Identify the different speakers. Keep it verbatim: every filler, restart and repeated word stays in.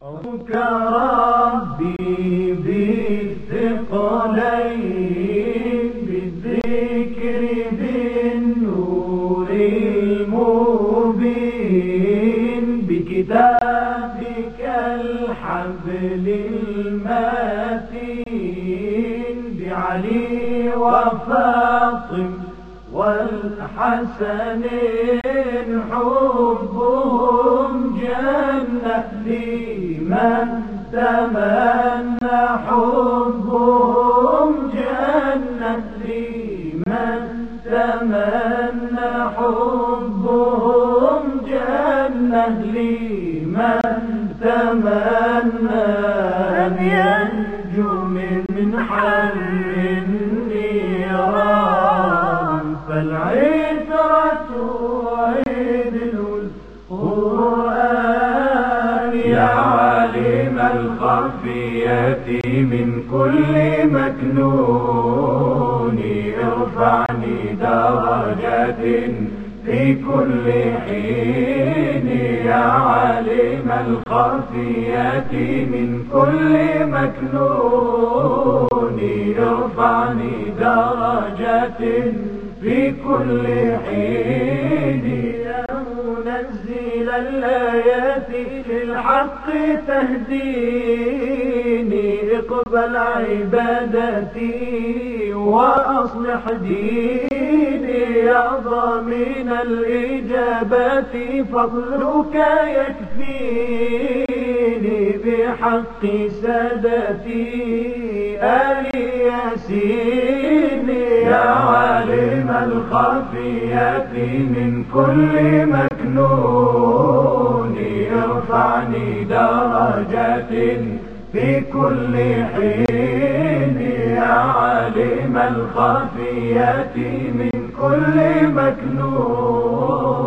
Speaker 1: أوك ربي بالثقلين بالذكر بالنور المبين بكتابك الحبل المتين بعلي وفاطم والحسنين حبهم جنة لمن تمنى حبهم جنة لمن تمنى حبهم جنة لمن تمنى أن ينجو من حر النيران فالعترة عيد القرآن يا عالم الخفية من كل مكنون ارفعني درجات في كل حين يا عالم الخفية من كل مكنون ارفعني درجات في كل حين يا منزل الآيات للحق تهديني اقبل عبادتي وأصلح ديني يا ضامن الإجابات فضلك يكفيني بحق سادتي آل ياسين يا عالم الخفيات من كل مكنون ارفعني درجات في كل حين يا عالم الخفيات من كل مكنون